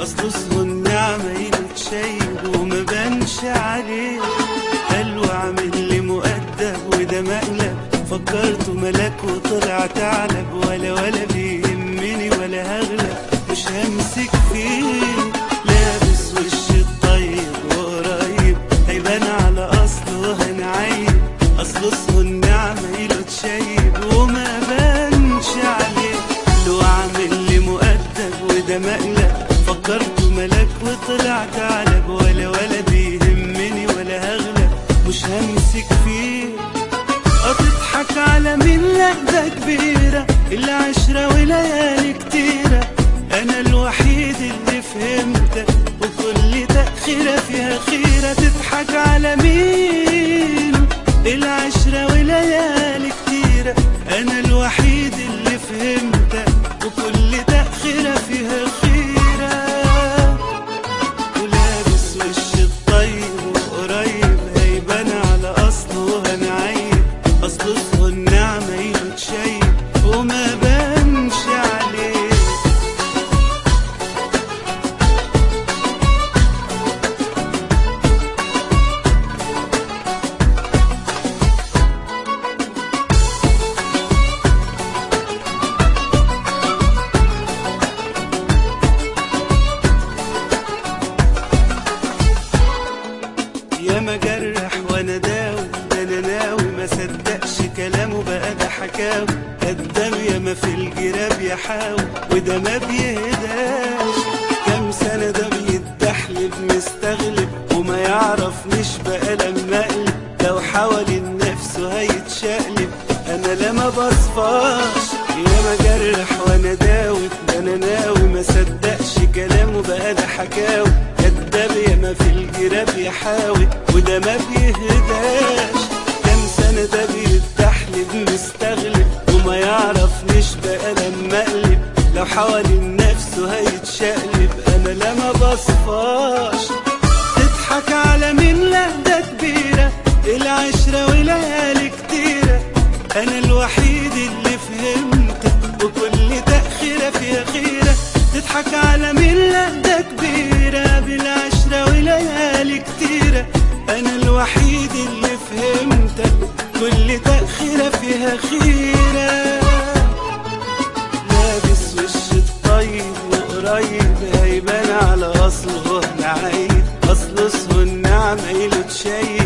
اصل اسمه النعمة يتشيب وما بانش عليه. قال وعامل لي مؤدب وده مقلب، فكرته ملاك وطلع ثعلب. ولا بيهمني ولا هغلب، مش همسك فيه. لابس وش الطيب وقريب، هيبان على اصله هنعيب. اصل اسمه النعمة يتشيب وما بانش عليه. لو عامل لي مؤدب وده مقلب، فكرته ملاك وطلع ثعلب. ولا بيهمني ولا هغلب، مش همسك فيه. هتضحك على مين؟ لا ده كبيرة العشرة وليالي كتيرة. أنا الوحيد اللي فهمتك وكل تأخيرة فيها خيرة. تضحك على مين؟ العشرة وليالي كتيرة. أنا الوحيد اللي فهمتك وكل تأخيرة فيها خيرة. ولابس وش الطيب وقريب، هيبان على أصله هنعيب. أصل اسمه النعمة يتشيب وما بانش عليه. يا مجرح وانا داوي، ده انا ناوي ما صدقش كلامه بقى ده حكاوي. قدام ياما في الجراب يحاول وده ما بيهداش. كام سنة ده بيتدحلب مستغلب وما يعرفنيش بقى لما اقلب. لو حاول نفسه هيتشقلب، انا لا ما بصفاش. يا مجرح وانا داوي، ده انا ناوي ما صدقش كلامه بقى ده حكاوي. كداب ياما في الجراب يحاول وده ما بيهداش. كام سنة ده بيتدحلب مستغلب وما يعرفنيش بقى لما اقلب. لو حاول نفسه هيتشقلب، انا لا ما بصفاش. تضحك على مين؟ لا ده كبيرة العشرة وليالي كتيرة. انا الوحيد اللي فهمتك وكل تأخيرة فيها خيرة. تضحك على مين؟ لا ده كبيرة بالعشرة وليالي كتيرة. انا الوحيد اللي فهمتك كل تأخيرة فيها خيرة. لابس وش الطيب وقريب، هيبان على اصله هنعيب. اصل اسمه النعمة يتشيب